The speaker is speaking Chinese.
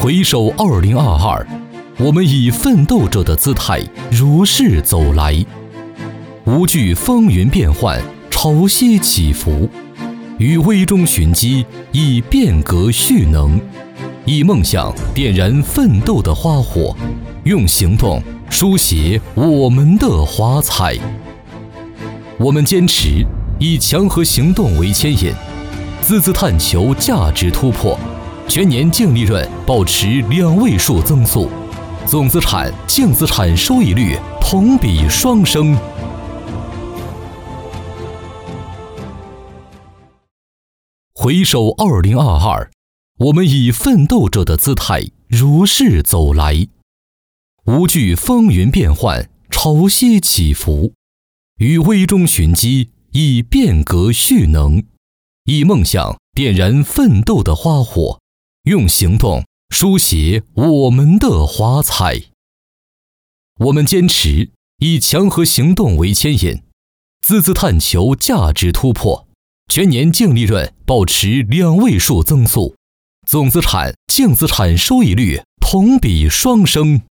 回首2022，我们以奋斗者的姿态如是走来，无惧风云变幻，潮汐起伏，于危中寻机，以变革蓄能，以梦想点燃奋斗的花火，用行动书写我们的华彩。我们坚持以强和行动为牵引，孜孜探求价值突破，全年净利润保持2位数增速，总资产、净资产收益率同比双升。回首2022，我们以奋斗者的姿态如是走来，无惧风云变幻，潮汐起伏，于危中寻机，以变革蓄能，以梦想点燃奋斗的花火，用行动书写我们的华彩。我们坚持以强和行动为牵引，孜孜探求价值突破，全年净利润保持2位数增速，总资产、净资产收益率同比双升。